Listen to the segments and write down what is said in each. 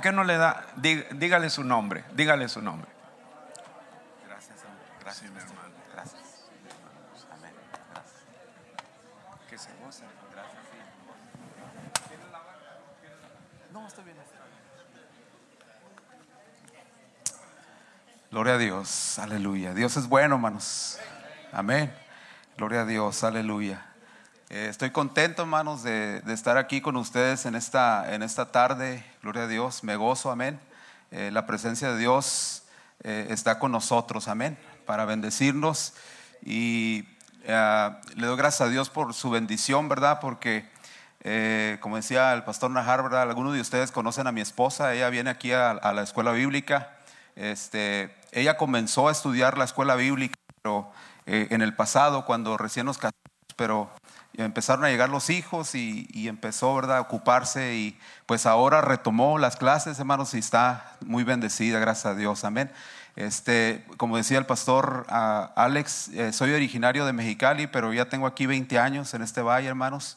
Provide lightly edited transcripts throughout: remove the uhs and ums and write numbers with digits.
qué no le da? Dígale su nombre, dígale su nombre. Gracias, gracias, mi hermano. Gracias. Amén. Gracias. Que se goce. Gracias. No, estoy bien. Gloria a Dios, aleluya. Dios es bueno, hermanos. Amén. Gloria a Dios, aleluya. Estoy contento, hermanos, de estar aquí con ustedes en esta tarde. Gloria a Dios, me gozo, amén. La presencia de Dios está con nosotros, amén, para bendecirnos. Y le doy gracias a Dios por su bendición, ¿verdad? Porque como decía el pastor Najar, ¿verdad? Algunos de ustedes conocen a mi esposa. Ella viene aquí a la escuela bíblica. Ella comenzó a estudiar la escuela bíblica, pero en el pasado, cuando recién nos casamos, pero empezaron a llegar los hijos y empezó, ¿verdad?, a ocuparse, y pues ahora retomó las clases, hermanos, y está muy bendecida, gracias a Dios, amén. Como decía el pastor Alex, soy originario de Mexicali, pero ya tengo aquí 20 años en este valle, hermanos,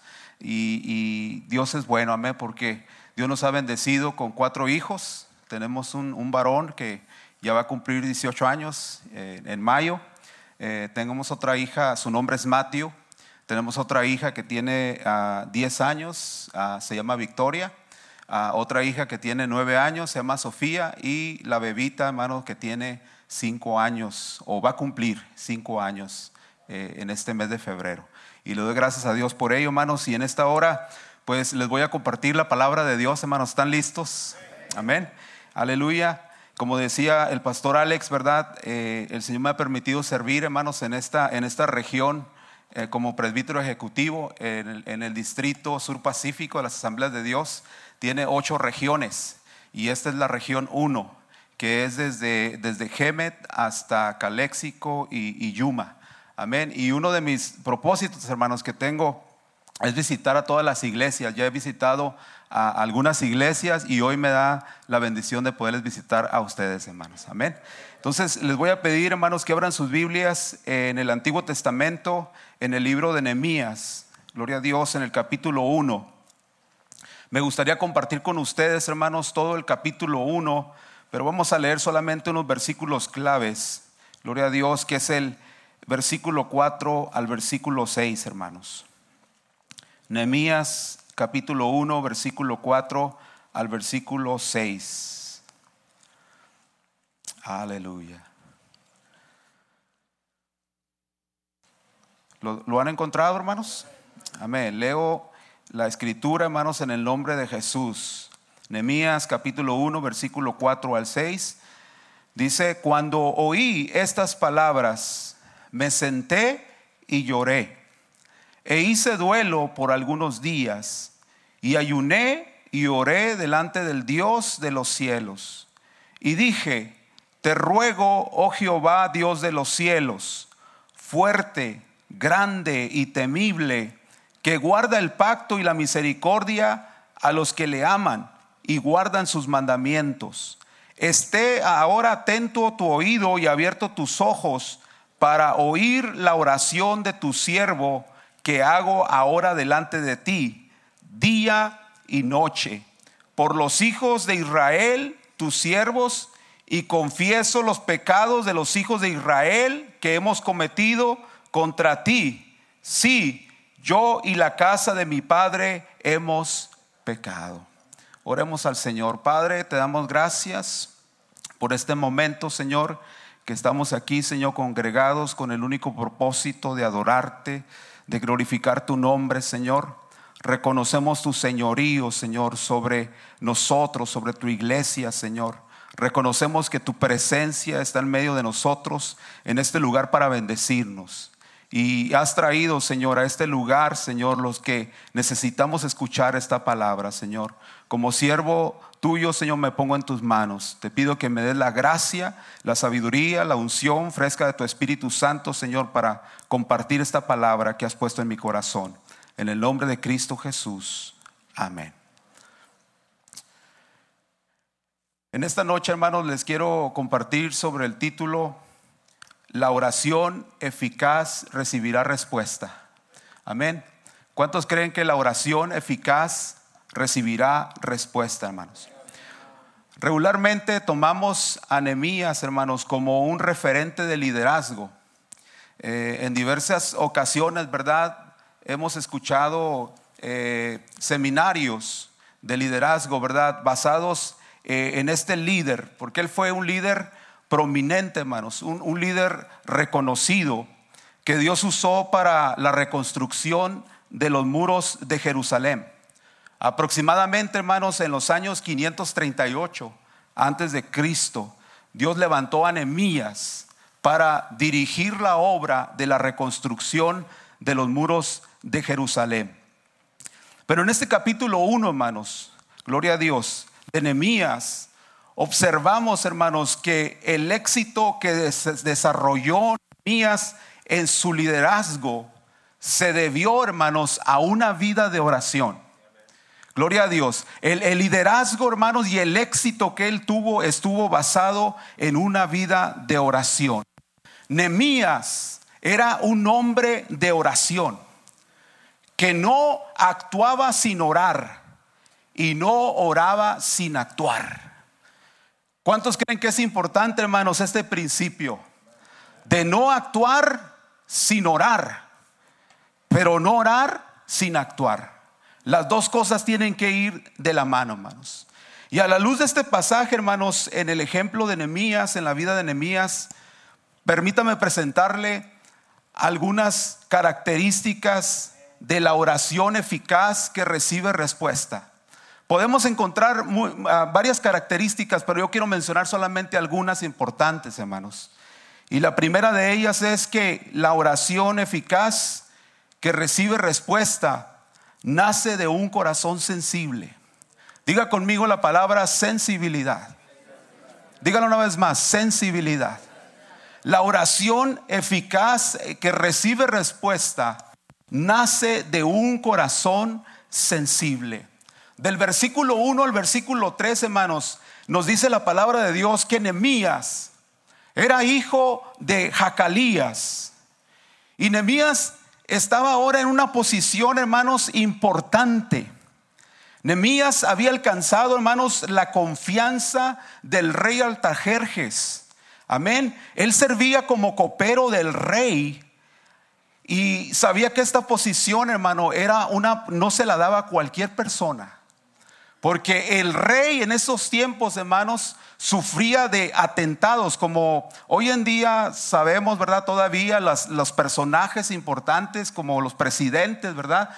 y Dios es bueno, amén, porque Dios nos ha bendecido con 4 hijos. Tenemos un varón que ya va a cumplir 18 años en mayo. Tenemos otra hija, su nombre es Matthew. Tenemos otra hija que tiene 10 años, se llama Victoria. Otra hija que tiene 9 años, se llama Sofía. Y la bebita, hermano, que tiene 5 años, o va a cumplir 5 años en este mes de febrero. Y le doy gracias a Dios por ello, hermanos. Y en esta hora, pues les voy a compartir la palabra de Dios, hermanos. ¿Están listos? Amén. Aleluya. Como decía el pastor Alex, ¿verdad? El Señor me ha permitido servir, hermanos, en esta región como presbítero ejecutivo en el distrito sur pacífico de las Asambleas de Dios. Tiene 8 regiones y esta es la región 1, que es desde Hemet hasta Calexico y Yuma. Amén. Y uno de mis propósitos, hermanos, que tengo es visitar a todas las iglesias. Ya he visitado a algunas iglesias y hoy me da la bendición de poderles visitar a ustedes, hermanos. Amén. Entonces les voy a pedir, hermanos, que abran sus Biblias en el Antiguo Testamento, en el libro de Nehemías. Gloria a Dios, en el capítulo 1. Me gustaría compartir con ustedes, hermanos, todo el capítulo 1, pero vamos a leer solamente unos versículos claves. Gloria a Dios, que es el versículo 4 al versículo 6, hermanos. Nehemías capítulo 1, versículo 4 al versículo 6. Aleluya. ¿Lo han encontrado, hermanos? Amén. Leo la escritura, hermanos, en el nombre de Jesús. Nehemías capítulo 1, versículo 4 al 6. Dice: cuando oí estas palabras, me senté y lloré. E hice duelo por algunos días, y ayuné y oré delante del Dios de los cielos. Y dije: te ruego, oh Jehová, Dios de los cielos, fuerte, grande y temible, que guarda el pacto y la misericordia a los que le aman y guardan sus mandamientos. Esté ahora atento tu oído y abierto tus ojos para oír la oración de tu siervo, que hago ahora delante de ti, día y noche, por los hijos de Israel, tus siervos, y confieso los pecados de los hijos de Israel que hemos cometido contra ti. Sí, yo y la casa de mi padre hemos pecado. Oremos al Señor. Padre, te damos gracias por este momento, Señor, que estamos aquí, Señor, congregados con el único propósito de adorarte, de glorificar tu nombre, Señor. Reconocemos tu señorío, Señor, sobre nosotros, sobre tu iglesia, Señor. Reconocemos que tu presencia está en medio de nosotros en este lugar para bendecirnos. Y has traído, Señor, a este lugar, Señor, los que necesitamos escuchar esta palabra, Señor. Como siervo tuyo, Señor, me pongo en tus manos. Te pido que me des la gracia, la sabiduría, la unción fresca de tu Espíritu Santo, Señor, para compartir esta palabra que has puesto en mi corazón. En el nombre de Cristo Jesús. Amén. En esta noche, hermanos, les quiero compartir sobre el título: la oración eficaz recibirá respuesta. Amén. ¿Cuántos creen que la oración eficaz recibirá respuesta, hermanos? Regularmente tomamos a Nehemías, hermanos, como un referente de liderazgo. En diversas ocasiones, ¿verdad? Hemos escuchado seminarios de liderazgo, ¿verdad? Basados en este líder, porque él fue un líder prominente, hermanos, un líder reconocido que Dios usó para la reconstrucción de los muros de Jerusalén. Aproximadamente, hermanos, en los años 538 antes de Cristo, Dios levantó a Nehemías para dirigir la obra de la reconstrucción de los muros de Jerusalén. Pero en este capítulo 1, hermanos, gloria a Dios, de Nehemías, observamos, hermanos, que el éxito que desarrolló Nehemías en su liderazgo se debió, hermanos, a una vida de oración. Gloria a Dios. El liderazgo, hermanos, y el éxito que él tuvo estuvo basado en una vida de oración. Nehemías era un hombre de oración que no actuaba sin orar y no oraba sin actuar. ¿Cuántos creen que es importante, hermanos, este principio de no actuar sin orar, pero no orar sin actuar? Las dos cosas tienen que ir de la mano, hermanos. Y a la luz de este pasaje, hermanos, en el ejemplo de Nehemías, en la vida de Nehemías, permítame presentarle algunas características de la oración eficaz que recibe respuesta. Podemos encontrar varias características, pero yo quiero mencionar solamente algunas importantes, hermanos. Y la primera de ellas es que la oración eficaz que recibe respuesta nace de un corazón sensible. Diga conmigo la palabra sensibilidad. Dígalo una vez más, sensibilidad. La oración eficaz que recibe respuesta nace de un corazón sensible. Del versículo 1 al versículo 3, hermanos, nos dice la palabra de Dios que Nehemías era hijo de Jacalías. Y Nehemías estaba ahora en una posición, hermanos, importante. Nehemías había alcanzado, hermanos, la confianza del rey Artajerjes. Amén. Él servía como copero del rey y sabía que esta posición, hermano, no se la daba a cualquier persona. Porque el rey en esos tiempos, hermanos, sufría de atentados, como hoy en día sabemos, ¿verdad? Todavía los personajes importantes como los presidentes, ¿verdad?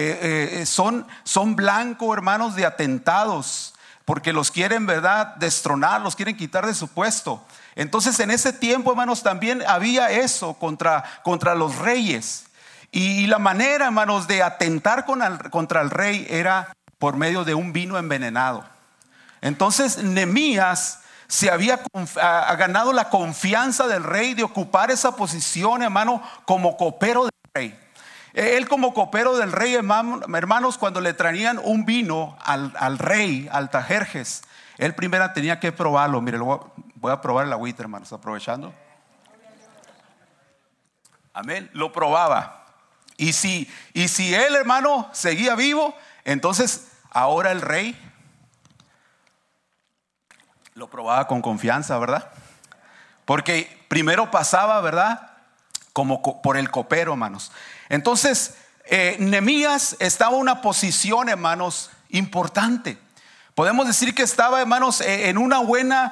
Son blanco, hermanos, de atentados, porque los quieren, ¿verdad?, destronar, los quieren quitar de su puesto. Entonces en ese tiempo, hermanos, también había eso contra los reyes. Y la manera, hermanos, de atentar contra el rey era por medio de un vino envenenado. Entonces Nehemías se había ganado la confianza del rey de ocupar esa posición, hermano, como copero del rey. Él como copero del rey, hermanos, cuando le traían un vino al rey, al Artajerjes, él primero tenía que probarlo. Mire, voy a probar el agüita, hermanos, aprovechando. Amén, lo probaba. Y si él, hermano, seguía vivo, entonces ahora el rey lo probaba con confianza, ¿verdad? Porque primero pasaba, ¿verdad?, como por el copero, hermanos. Entonces Nehemías estaba en una posición, hermanos, importante. Podemos decir que estaba, hermanos, en una buena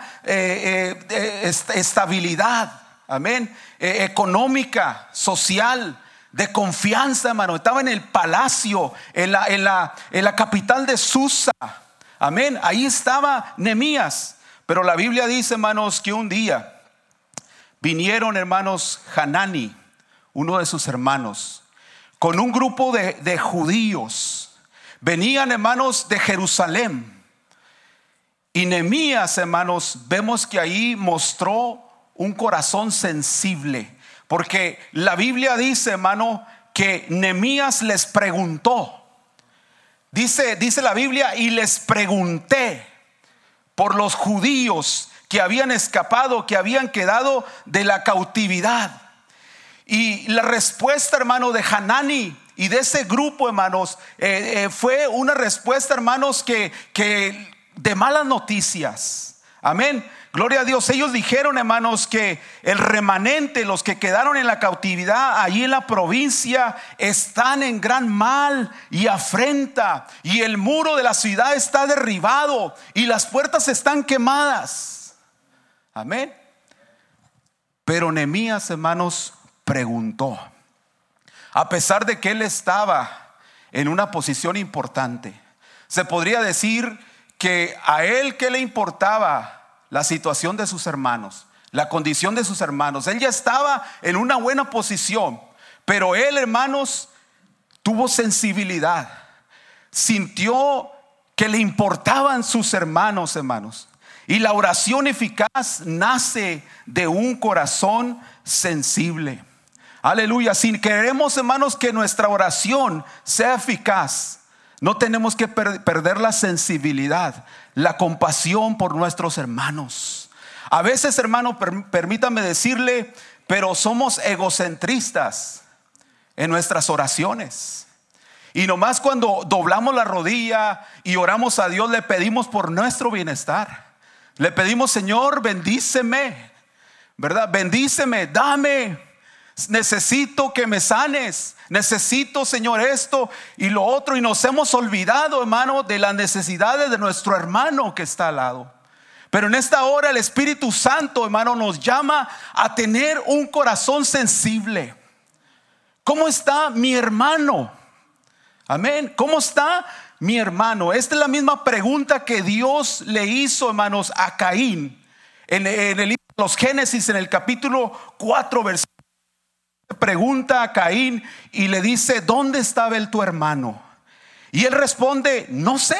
estabilidad, amén, económica, social, de confianza, hermano. Estaba en el palacio, en la capital de Susa, amén. Ahí estaba Nehemías. Pero la Biblia dice, hermanos, que un día vinieron, hermanos, Hanani, uno de sus hermanos, con un grupo de judíos. Venían, hermanos, de Jerusalén. Y Nehemías, hermanos, vemos que ahí mostró un corazón sensible. Porque la Biblia dice, hermano, que Nehemías les preguntó. Dice la Biblia, y les pregunté por los judíos que habían escapado, que habían quedado de la cautividad. Y la respuesta, hermano, de Hanani y de ese grupo, hermanos, fue una respuesta, hermanos, que de malas noticias. Amén. Gloria a Dios. Ellos dijeron, hermanos, que el remanente, los que quedaron en la cautividad allí en la provincia, están en gran mal y afrenta, y el muro de la ciudad está derribado y las puertas están quemadas. Amén. Pero Nehemías, hermanos, preguntó, a pesar de que él estaba en una posición importante, se podría decir que a él, ¿qué le importaba? La situación de sus hermanos, la condición de sus hermanos. Él ya estaba en una buena posición, pero él, hermanos, tuvo sensibilidad, sintió que le importaban sus hermanos, hermanos. Y la oración eficaz nace de un corazón sensible. Aleluya. Si queremos, hermanos, que nuestra oración sea eficaz, no tenemos que perder la sensibilidad, la compasión por nuestros hermanos. A veces, hermano, permítame decirle, pero somos egocentristas en nuestras oraciones. Y nomás cuando doblamos la rodilla y oramos a Dios, le pedimos por nuestro bienestar. Le pedimos, Señor, bendíceme, ¿verdad? Bendíceme, dame. Necesito que me sanes. Necesito, Señor, esto y lo otro. Y nos hemos olvidado, hermano, de las necesidades de nuestro hermano que está al lado. Pero en esta hora el Espíritu Santo, hermano, nos llama a tener un corazón sensible. ¿Cómo está mi hermano? Amén. ¿Cómo está mi hermano? Esta es la misma pregunta que Dios le hizo, hermanos, a Caín en el libro de los Génesis, en el capítulo 4, versículo. Pregunta a Caín y le dice, ¿dónde estaba tu hermano? Y él responde, no sé,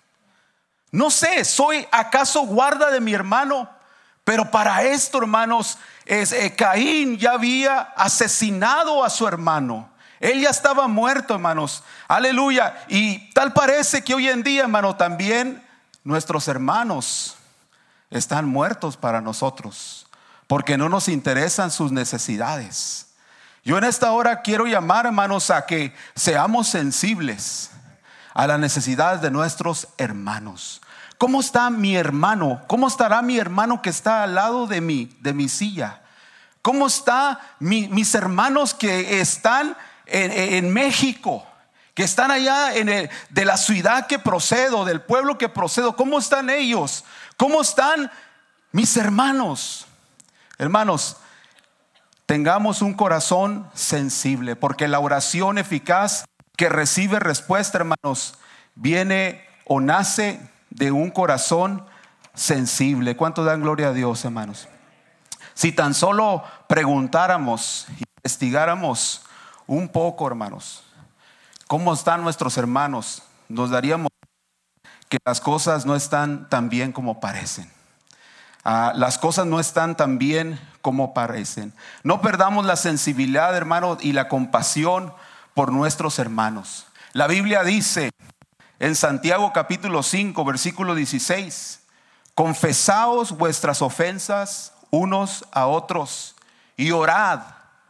¿soy acaso guarda de mi hermano? Pero para esto, hermanos, Caín ya había asesinado a su hermano. Él ya estaba muerto, hermanos. Aleluya. Y tal parece que hoy en día, hermano, también nuestros hermanos están muertos para nosotros, porque no nos interesan sus necesidades. Yo en esta hora quiero llamar, hermanos, a que seamos sensibles a las necesidades de nuestros hermanos. ¿Cómo está mi hermano? ¿Cómo estará mi hermano que está al lado de mi silla? ¿Cómo están mis hermanos que están en México? Que están allá de la ciudad que procedo, del pueblo que procedo. ¿Cómo están ellos? ¿Cómo están mis hermanos? Hermanos, tengamos un corazón sensible, porque la oración eficaz que recibe respuesta, hermanos, viene o nace de un corazón sensible. ¿Cuánto dan gloria a Dios, hermanos? Si tan solo preguntáramos, investigáramos un poco, hermanos, cómo están nuestros hermanos, nos daríamos que las cosas no están tan bien como parecen. Las cosas no están tan bien como parecen. No perdamos la sensibilidad, hermano, y la compasión por nuestros hermanos. La Biblia dice en Santiago capítulo 5 versículo 16: confesaos vuestras ofensas unos a otros y orad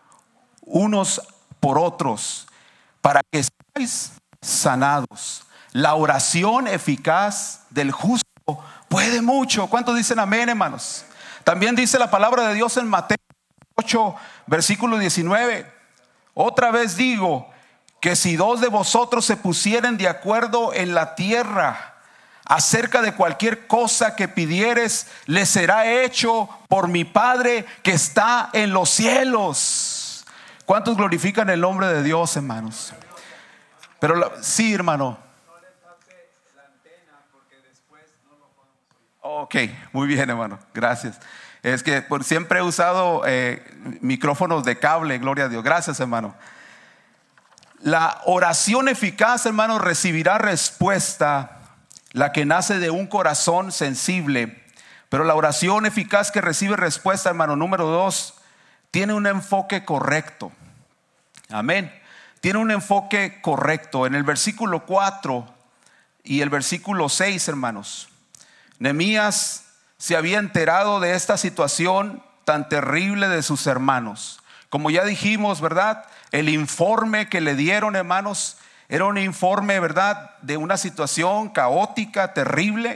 unos por otros para que seáis sanados. La oración eficaz del justo puede mucho. ¿Cuántos dicen amén, hermanos? También dice la palabra de Dios en Mateo 8 versículo 19: otra vez digo que si dos de vosotros se pusieren de acuerdo en la tierra acerca de cualquier cosa que pidieres, les será hecho por mi Padre que está en los cielos. ¿Cuántos glorifican el nombre de Dios, hermanos? Pero sí, hermano. Ok, muy bien, hermano, gracias. Es que siempre he usado micrófonos de cable, gloria a Dios. Gracias, hermano. La oración eficaz, hermano, recibirá respuesta, la que nace de un corazón sensible. Pero la oración eficaz que recibe respuesta, hermano, número 2, tiene un enfoque correcto. Amén. Tiene un enfoque correcto. En el versículo 4 y el versículo 6, hermanos, Nehemías se había enterado de esta situación tan terrible de sus hermanos. Como ya dijimos, ¿verdad? El informe que le dieron, hermanos, era un informe, ¿verdad?, de una situación caótica, terrible.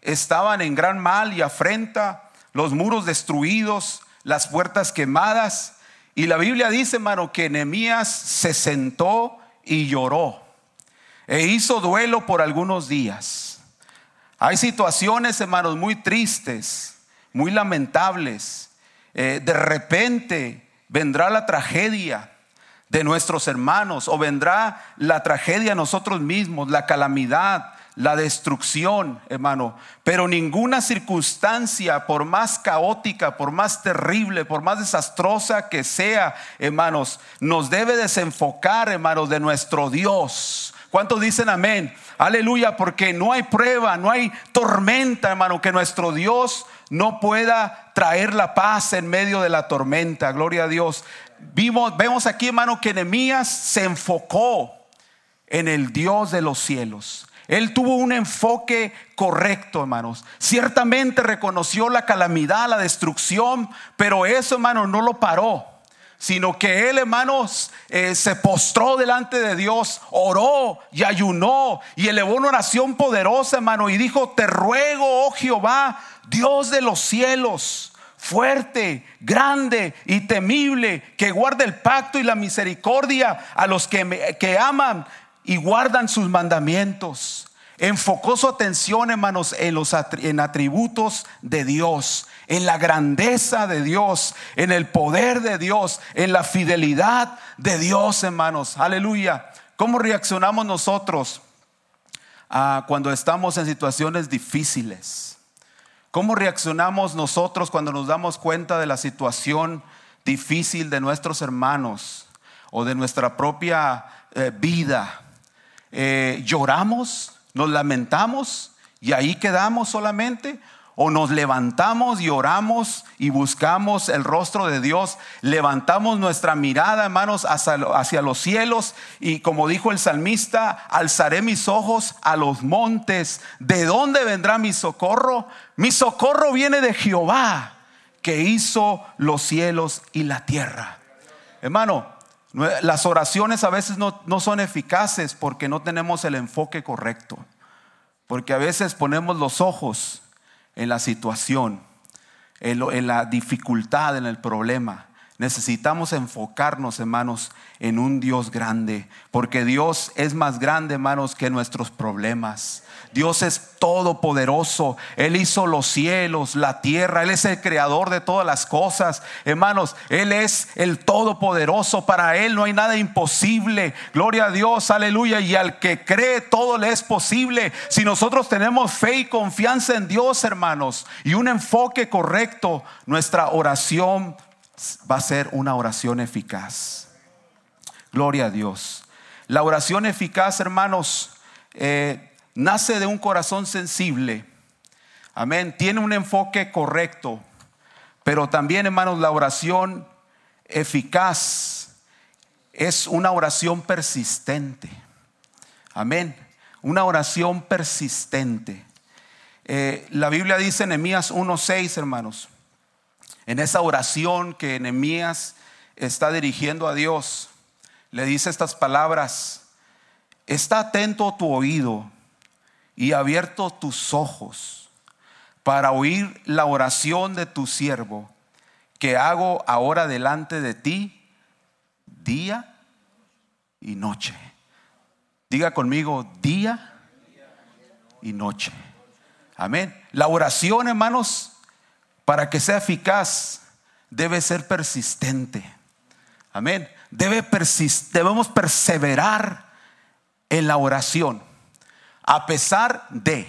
estaban en gran mal y afrenta, los muros destruidos, las puertas quemadas. Y la Biblia dice, hermano, que Nehemías se sentó y lloró e hizo duelo por algunos días. Hay situaciones, hermanos, muy tristes, muy lamentables. De repente vendrá la tragedia de nuestros hermanos, o vendrá la tragedia a nosotros mismos, la calamidad, la destrucción, hermano. Pero ninguna circunstancia, por más caótica, por más terrible, por más desastrosa que sea, hermanos, nos debe desenfocar, hermanos, de nuestro Dios. ¿Cuántos dicen amén? Aleluya, porque no hay prueba, no hay tormenta, hermano, que nuestro Dios no pueda traer la paz en medio de la tormenta. Gloria a Dios. Vemos aquí, hermano, que Nehemías se enfocó en el Dios de los cielos. Él tuvo un enfoque correcto, hermanos. Ciertamente reconoció la calamidad, la destrucción, pero eso, hermano, no lo paró, sino que él, hermanos, se postró delante de Dios, oró y ayunó y elevó una oración poderosa, hermano, y dijo: te ruego, oh Jehová, Dios de los cielos, fuerte, grande y temible, que guarde el pacto y la misericordia a los que aman y guardan sus mandamientos. Enfocó su atención, hermanos, en atributos de Dios, en la grandeza de Dios, en el poder de Dios, en la fidelidad de Dios, hermanos. Aleluya. ¿Cómo reaccionamos nosotros cuando estamos en situaciones difíciles? ¿Cómo reaccionamos nosotros cuando nos damos cuenta de la situación difícil de nuestros hermanos o de nuestra propia vida? ¿Lloramos? ¿Nos lamentamos y ahí quedamos solamente? ¿O nos levantamos y oramos y buscamos el rostro de Dios? Levantamos nuestra mirada, hermanos, hacia los cielos, y como dijo el salmista: alzaré mis ojos a los montes. ¿De dónde vendrá mi socorro? Mi socorro viene de Jehová, que hizo los cielos y la tierra. Hermano, las oraciones a veces no son eficaces porque no tenemos el enfoque correcto, porque a veces ponemos los ojos en la situación, en la dificultad, en el problema. Necesitamos enfocarnos, hermanos, en un Dios grande, porque Dios es más grande, hermanos, que nuestros problemas. Dios es todopoderoso. Él hizo los cielos, la tierra. Él es el creador de todas las cosas, hermanos. Él es el todopoderoso. Para Él no hay nada imposible. Gloria a Dios, aleluya. Y al que cree, todo le es posible. Si nosotros tenemos fe y confianza en Dios, hermanos, y un enfoque correcto, nuestra oración va a ser una oración eficaz. Gloria a Dios. La oración eficaz, hermanos, nace de un corazón sensible. Amén. Tiene un enfoque correcto. Pero también, hermanos, la oración eficaz es una oración persistente. Amén. Una oración persistente. La Biblia dice en Nehemías 1:6, hermanos, en esa oración que Nehemías está dirigiendo a Dios, le dice estas palabras: está atento tu oído y abierto tus ojos para oír la oración de tu siervo, que hago ahora delante de ti día y noche. Diga conmigo: día y noche. Amén. La oración, hermanos, para que sea eficaz, debe ser persistente. Amén. Debemos perseverar en la oración, a pesar de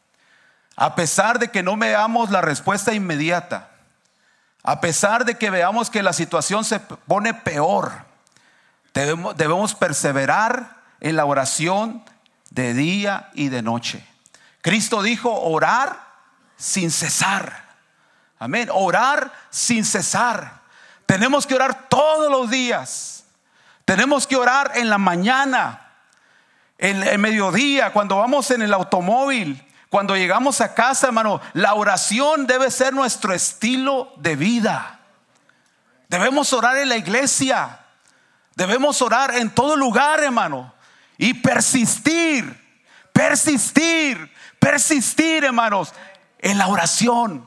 que no veamos la respuesta inmediata, a pesar de que veamos que la situación se pone peor. Debemos perseverar en la oración de día y de noche. Cristo dijo: orar sin cesar. Amén. Orar sin cesar. Tenemos que orar todos los días. Tenemos que orar en la mañana, en el mediodía, cuando vamos en el automóvil, cuando llegamos a casa, hermano. La oración debe ser nuestro estilo de vida. Debemos orar en la iglesia. Debemos orar en todo lugar, hermano. Y persistir, hermanos, en la oración.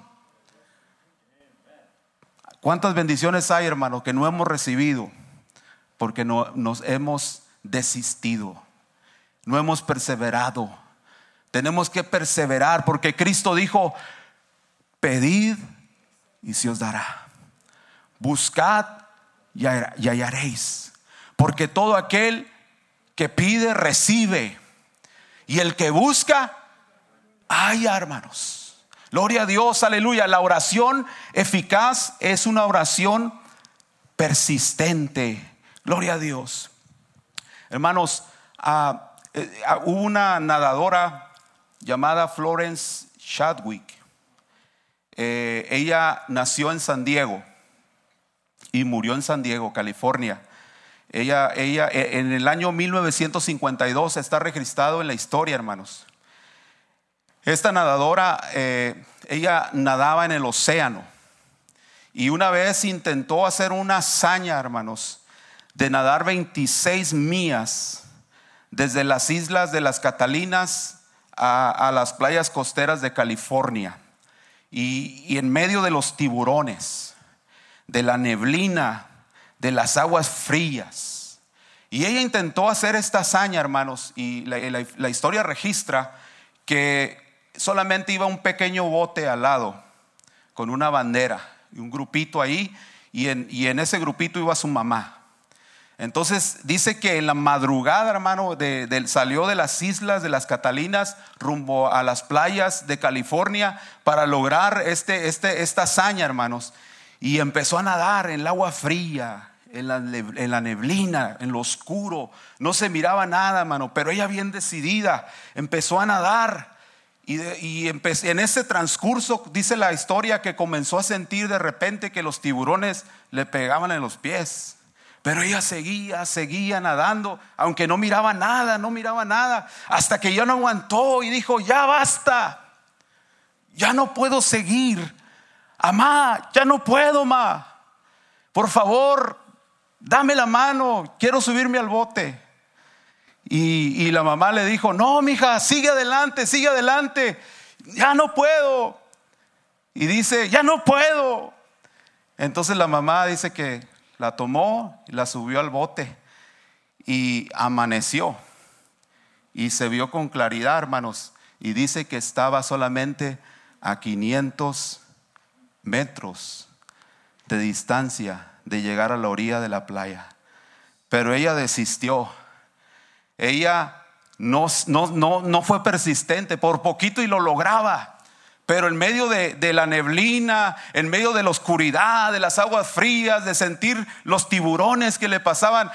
¿Cuántas bendiciones hay, hermano, que no hemos recibido porque no nos hemos desistido, no hemos perseverado? Tenemos que perseverar porque Cristo dijo: pedid y se os dará, buscad y hallaréis, porque todo aquel que pide recibe, y el que busca halla, hermanos. Gloria a Dios, aleluya. La oración eficaz es una oración persistente. Gloria a Dios. Hermanos, hubo una nadadora llamada Florence Chadwick. Ella nació en San Diego y murió en San Diego, California. Ella en el año 1952 está registrado en la historia, hermanos. Esta nadadora, ella nadaba en el océano, y una vez intentó hacer una hazaña, hermanos, de nadar 26 millas desde las islas de las Catalinas a las playas costeras de California, y en medio de los tiburones, de la neblina, de las aguas frías. Y ella intentó hacer esta hazaña, hermanos, y la historia registra que solamente iba un pequeño bote al lado con una bandera y un grupito ahí, y en ese grupito iba su mamá. Entonces dice que en la madrugada, hermano, salió de las islas de las Catalinas rumbo a las playas de California para lograr esta hazaña, hermanos, y empezó a nadar en el agua fría, en la neblina, en lo oscuro. No se miraba nada, hermano, pero ella, bien decidida, empezó a nadar. Y en ese transcurso dice la historia que comenzó a sentir de repente que los tiburones le pegaban en los pies. Pero ella seguía nadando, aunque no miraba nada, hasta que ya no aguantó y dijo: ya basta, ya no puedo seguir. Amá, ya no puedo, ma. Por favor, dame la mano, quiero subirme al bote. Y la mamá le dijo: no, mija, sigue adelante, ya no puedo. Y dice: ya no puedo. Entonces la mamá dice que la tomó y la subió al bote, y amaneció y se vio con claridad, hermanos, y dice que estaba solamente a 500 metros de distancia de llegar a la orilla de la playa. Pero ella desistió. Ella no fue persistente, por poquito y lo lograba. Pero en medio de la neblina, en medio de la oscuridad, de las aguas frías, de sentir los tiburones que le pasaban,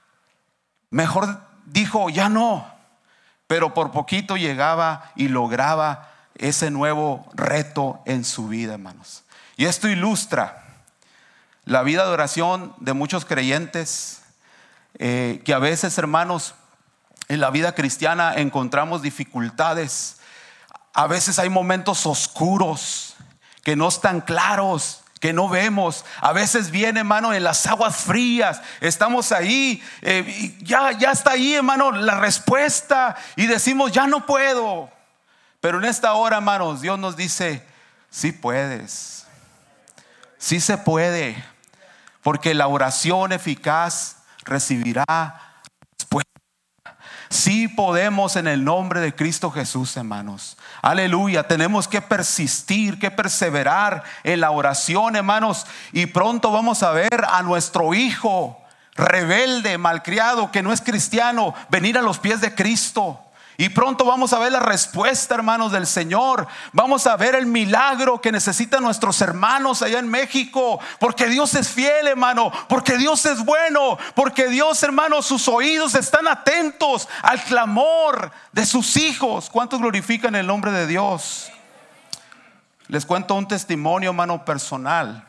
mejor dijo: ya no. Pero por poquito llegaba y lograba ese nuevo reto en su vida, hermanos. Y esto ilustra la vida de oración de muchos creyentes, que a veces, hermanos, en la vida cristiana encontramos dificultades. A veces hay momentos oscuros que no están claros, que no vemos. A veces viene, hermano, en las aguas frías. Estamos ahí, ya está ahí, hermano, la respuesta, y decimos: ya no puedo. Pero en esta hora, hermanos, Dios nos dice: sí puedes, sí se puede, porque la oración eficaz recibirá respuesta. Sí podemos en el nombre de Cristo Jesús, hermanos. Aleluya. Tenemos que persistir, que perseverar en la oración, hermanos. Y pronto vamos a ver a nuestro hijo rebelde, malcriado, que no es cristiano, venir a los pies de Cristo. Y pronto vamos a ver la respuesta, hermanos, del Señor. Vamos a ver el milagro que necesitan nuestros hermanos allá en México. Porque Dios es fiel, hermano. Porque Dios es bueno. Porque Dios, hermano, sus oídos están atentos al clamor de sus hijos. ¿Cuántos glorifican el nombre de Dios? Les cuento un testimonio, hermano, personal.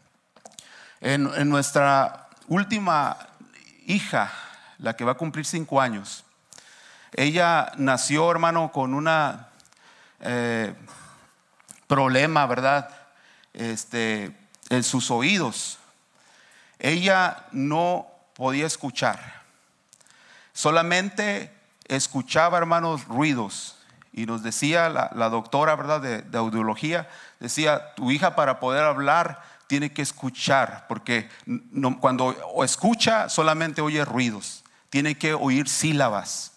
En nuestra última hija, la que va a cumplir 5 años, ella nació, hermano, con una problema, ¿verdad? En sus oídos. Ella no podía escuchar. Solamente escuchaba, hermanos, ruidos y nos decía la doctora, ¿verdad?, de audiología, decía, tu hija para poder hablar tiene que escuchar, porque cuando escucha solamente oye ruidos, tiene que oír sílabas.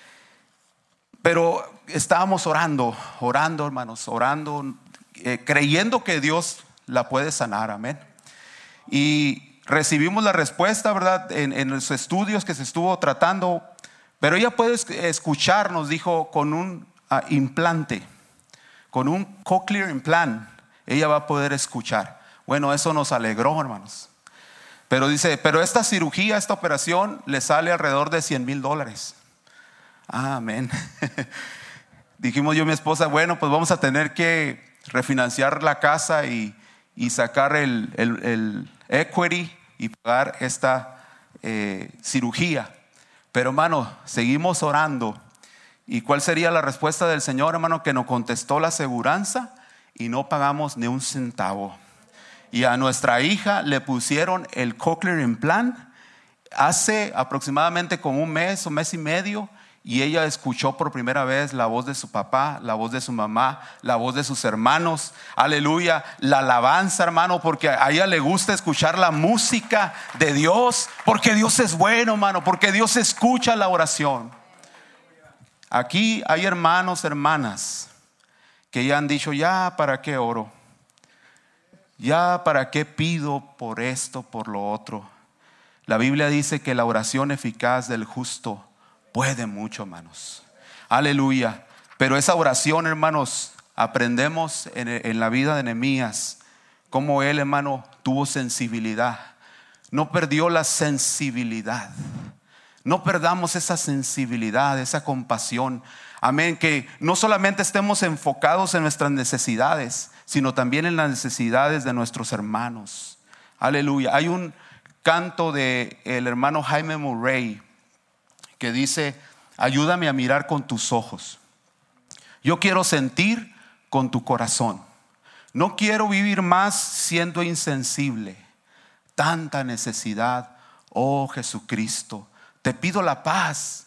Pero estábamos orando hermanos, orando, creyendo que Dios la puede sanar, amén. Y recibimos la respuesta, ¿verdad?, en los estudios que se estuvo tratando. Pero ella puede escuchar, nos dijo, con un implante, con un cochlear implant, ella va a poder escuchar. Bueno, eso nos alegró, hermanos. Pero dice, pero esta cirugía, esta operación le sale alrededor de $100,000. Amén. Dijimos yo y mi esposa, bueno, pues vamos a tener que refinanciar la casa y sacar el equity y pagar esta cirugía. Pero hermano, seguimos orando. ¿Y cuál sería la respuesta del Señor, hermano? Que nos contestó la aseguranza y no pagamos ni un centavo. Y a nuestra hija le pusieron el cochlear implant hace aproximadamente como un mes o mes y medio. Y ella escuchó por primera vez la voz de su papá, la voz de su mamá, la voz de sus hermanos. Aleluya, la alabanza, hermano, porque a ella le gusta escuchar la música de Dios, porque Dios es bueno, hermano, porque Dios escucha la oración. Aquí hay hermanos, hermanas que ya han dicho, ya para qué oro, ya para qué pido por esto, por lo otro. La Biblia dice que la oración eficaz del justo puede mucho, hermanos. Aleluya. Pero esa oración, hermanos, aprendemos en la vida de Nehemías cómo él, hermano, tuvo sensibilidad. No perdió la sensibilidad. No perdamos esa sensibilidad, esa compasión. Amén. Que no solamente estemos enfocados en nuestras necesidades, sino también en las necesidades de nuestros hermanos. Aleluya. Hay un canto del hermano Jaime Murray que dice, ayúdame a mirar con tus ojos. Yo quiero sentir con tu corazón. No quiero vivir más siendo insensible. Tanta necesidad, oh Jesucristo. Te pido la paz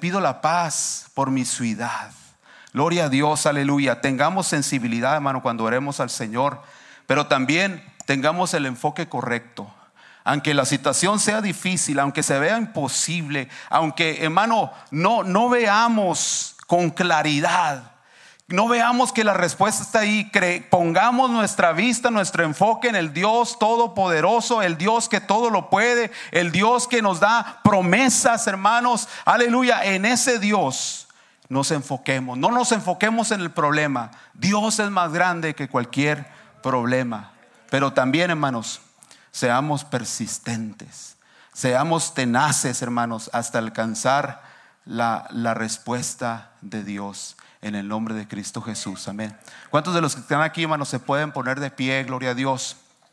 por mi ciudad. Gloria a Dios, aleluya. Tengamos sensibilidad, hermano, cuando oremos al Señor, pero también tengamos el enfoque correcto. Aunque la situación sea difícil, aunque se vea imposible, aunque, hermano, no veamos con claridad, no veamos que la respuesta está ahí, pongamos nuestra vista, nuestro enfoque en el Dios todopoderoso, el Dios que todo lo puede, el Dios que nos da promesas, hermanos, aleluya. En ese Dios nos enfoquemos, no nos enfoquemos en el problema. Dios es más grande que cualquier problema. Pero también, hermanos, seamos persistentes, seamos tenaces, hermanos, hasta alcanzar la respuesta de Dios en el nombre de Cristo Jesús. Amén. ¿Cuántos de los que están aquí, hermanos, se pueden poner de pie? Gloria a Dios.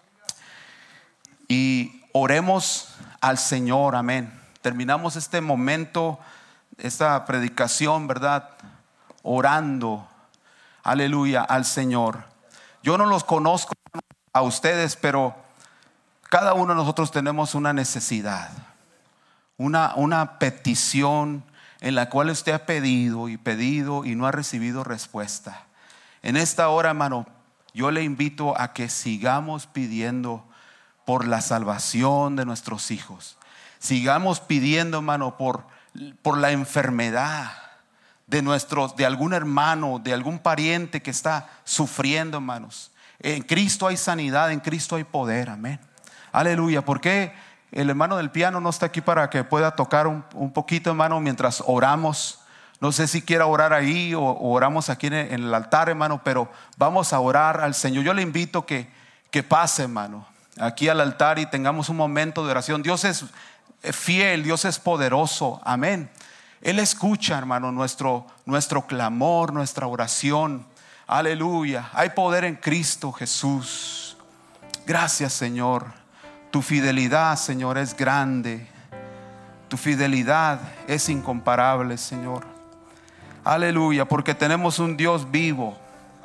Y oremos al Señor. Amén. Terminamos este momento, esta predicación, ¿verdad? Orando, aleluya, al Señor. Yo no los conozco a ustedes, pero cada uno de nosotros tenemos una necesidad, una petición en la cual usted ha pedido y no ha recibido respuesta. En esta hora, hermano, yo le invito a que sigamos pidiendo por la salvación de nuestros hijos. Sigamos pidiendo, hermano, por la enfermedad de algún hermano, de algún pariente que está sufriendo, hermanos. En Cristo hay sanidad, en Cristo hay poder. Amén. Aleluya. ¿Por qué el hermano del piano no está aquí para que pueda tocar un poquito, hermano, mientras oramos? No sé si quiera orar ahí o oramos aquí en el altar, hermano, pero vamos a orar al Señor. Yo le invito que pase, hermano, aquí al altar y tengamos un momento de oración. Dios es fiel, Dios es poderoso. Amén. Él escucha, hermano, nuestro clamor, nuestra oración. Aleluya. Hay poder en Cristo Jesús. Gracias, Señor. Tu fidelidad, Señor, es grande. Tu fidelidad es incomparable, Señor. Aleluya, porque tenemos un Dios vivo.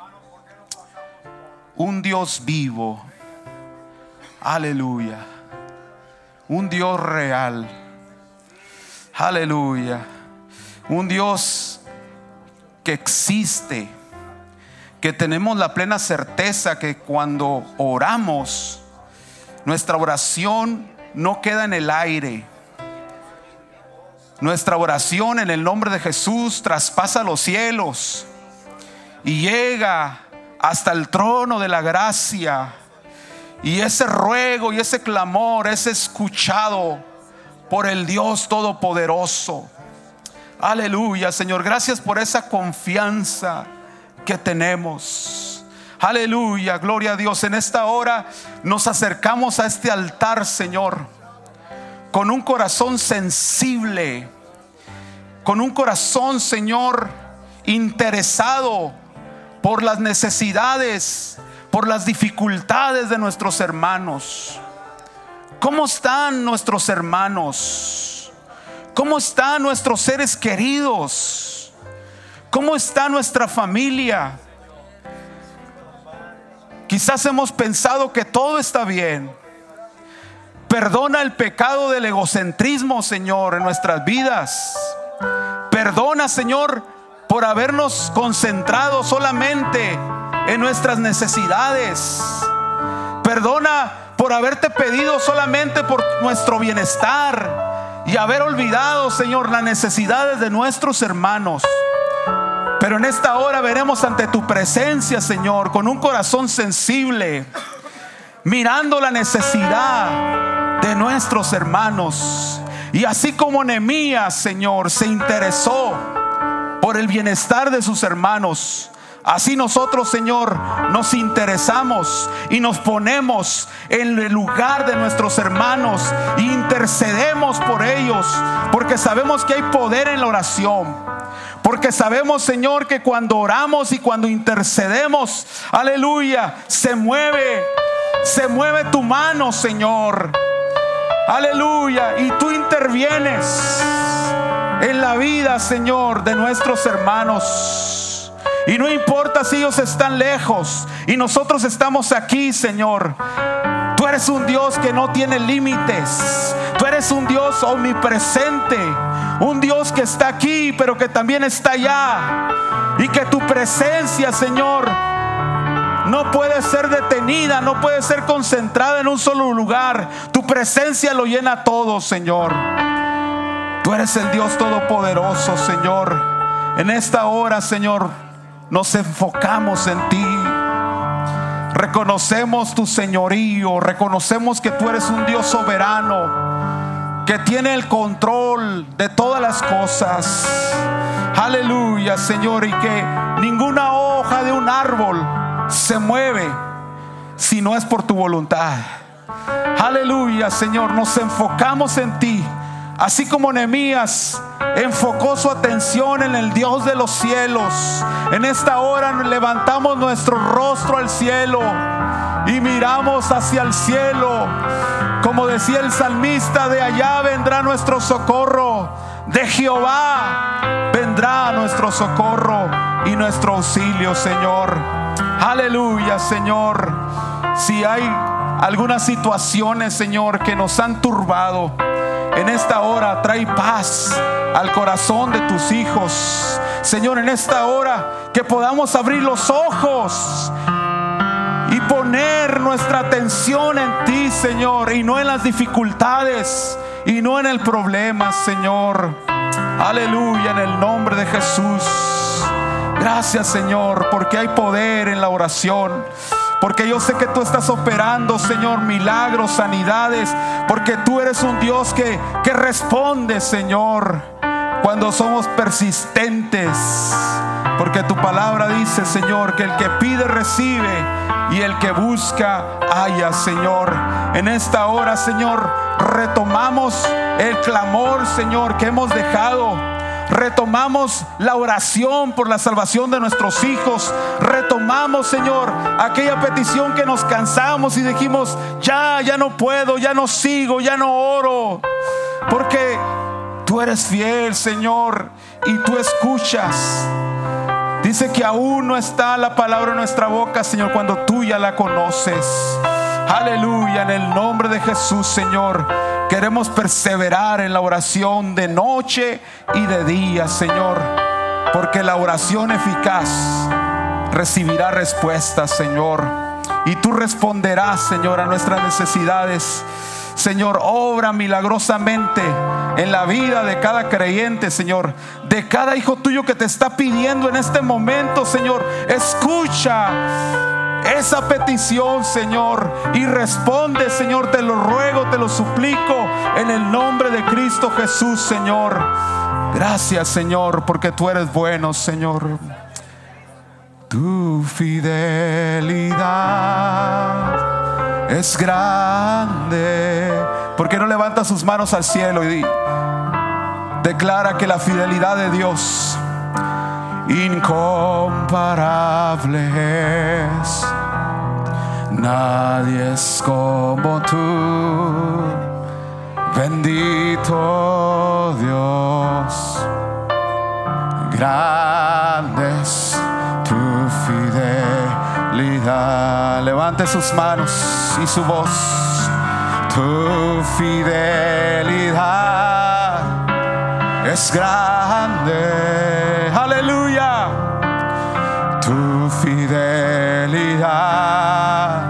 Un Dios vivo. Aleluya. Un Dios real. Aleluya. Un Dios que existe, que tenemos la plena certeza que cuando oramos, nuestra oración no queda en el aire. Nuestra oración en el nombre de Jesús traspasa los cielos y llega hasta el trono de la gracia. Y ese ruego y ese clamor es escuchado por el Dios Todopoderoso. Aleluya, Señor. Gracias por esa confianza que tenemos. Aleluya, gloria a Dios. En esta hora nos acercamos a este altar, Señor, con un corazón sensible, con un corazón, Señor, interesado por las necesidades, por las dificultades de nuestros hermanos. ¿Cómo están nuestros hermanos? ¿Cómo están nuestros seres queridos? ¿Cómo está nuestra familia? Quizás hemos pensado que todo está bien. Perdona el pecado del egocentrismo, Señor, en nuestras vidas. Perdona, Señor, por habernos concentrado solamente en nuestras necesidades. Perdona por haberte pedido solamente por nuestro bienestar y haber olvidado, Señor, las necesidades de nuestros hermanos. Pero en esta hora veremos ante tu presencia, Señor, con un corazón sensible, mirando la necesidad de nuestros hermanos. Y así como Nehemías, Señor, se interesó por el bienestar de sus hermanos, así nosotros, Señor, nos interesamos y nos ponemos en el lugar de nuestros hermanos e intercedemos por ellos, porque sabemos que hay poder en la oración. Porque sabemos, Señor, que cuando oramos y cuando intercedemos, aleluya, se mueve tu mano, Señor. Aleluya, y tú intervienes en la vida, Señor, de nuestros hermanos. Y no importa si ellos están lejos y nosotros estamos aquí, Señor. Tú eres un Dios que no tiene límites. Tú eres un Dios omnipresente, un Dios que está aquí pero que también está allá. Y que tu presencia, Señor, no puede ser detenida, no puede ser concentrada en un solo lugar. Tu presencia lo llena todo, Señor. Tú eres el Dios Todopoderoso, Señor. En esta hora, Señor, nos enfocamos en ti. Reconocemos tu señorío, reconocemos que tú eres un Dios soberano, que tiene el control de todas las cosas. Aleluya, Señor, y que ninguna hoja de un árbol se mueve si no es por tu voluntad. Aleluya, Señor, nos enfocamos en ti. Así como Nehemías enfocó su atención en el Dios de los cielos, en esta hora levantamos nuestro rostro al cielo y miramos hacia el cielo. Como decía el salmista, de allá vendrá nuestro socorro. De Jehová vendrá nuestro socorro y nuestro auxilio, Señor. Aleluya, Señor. Si hay algunas situaciones, Señor, que nos han turbado, en esta hora trae paz al corazón de tus hijos, Señor. En esta hora que podamos abrir los ojos y poner nuestra atención en ti, Señor, y no en las dificultades y no en el problema, Señor. Aleluya, en el nombre de Jesús. Gracias, Señor, porque hay poder en la oración. Porque yo sé que tú estás operando, Señor, milagros, sanidades. Porque tú eres un Dios que responde, Señor, cuando somos persistentes. Porque tu palabra dice, Señor, que el que pide recibe y el que busca halla, Señor. En esta hora, Señor, retomamos el clamor, Señor, que hemos dejado. Retomamos la oración por la salvación de nuestros hijos. Retomamos, Señor, aquella petición que nos cansamos y dijimos, ya no puedo, ya no sigo, ya no oro. Porque tú eres fiel, Señor, y tú escuchas. Dice que aún no está la palabra en nuestra boca, Señor, cuando tú ya la conoces. Aleluya, en el nombre de Jesús, Señor. Queremos perseverar en la oración de noche y de día, Señor. porque la oración eficaz recibirá respuestas, Señor, y tú responderás, Señor, a nuestras necesidades. Señor, obra milagrosamente en la vida de cada creyente, Señor, de cada hijo tuyo que te está pidiendo en este momento, Señor. Escucha esa petición, Señor, y responde, Señor. Te lo ruego, te lo suplico en el nombre de Cristo Jesús, Señor. Gracias, Señor, porque tú eres bueno, Señor. Tu fidelidad es grande. ¿Por qué no levanta sus manos al cielo y declara que la fidelidad de Dios incomparable es? Nadie es como tú, bendito Dios. Grande es tu fidelidad. Levante sus manos y su voz. Tu fidelidad es grande. Aleluya. Tu fidelidad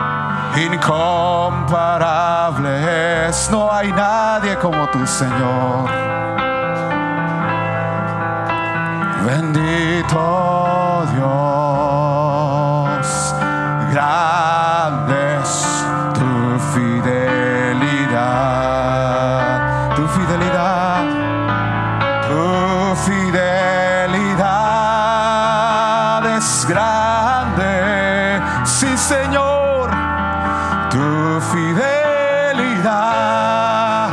incomparable es. No hay nadie como tu Señor. Bendito Dios. Grande es tu fidelidad. Tu fidelidad. Tu fidelidad es grande. Sí, Señor. Tu fidelidad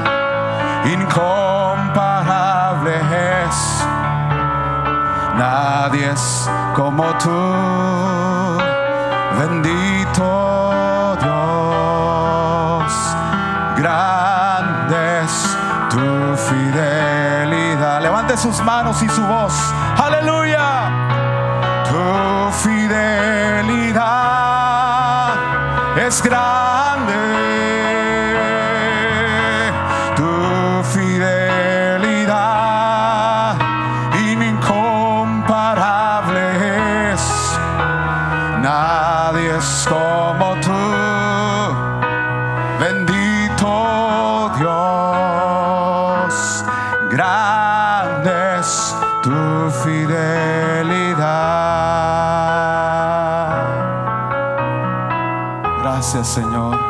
incomparable es. Nadie es como tú, bendito Dios. Grande es tu fidelidad. Levante sus manos y su voz. Aleluya. Tu fidelidad es grande. Tu fidelidad incomparable es. Nadie es como tú, bendito Dios. Grande es tu fidelidad. Gracias, Señor.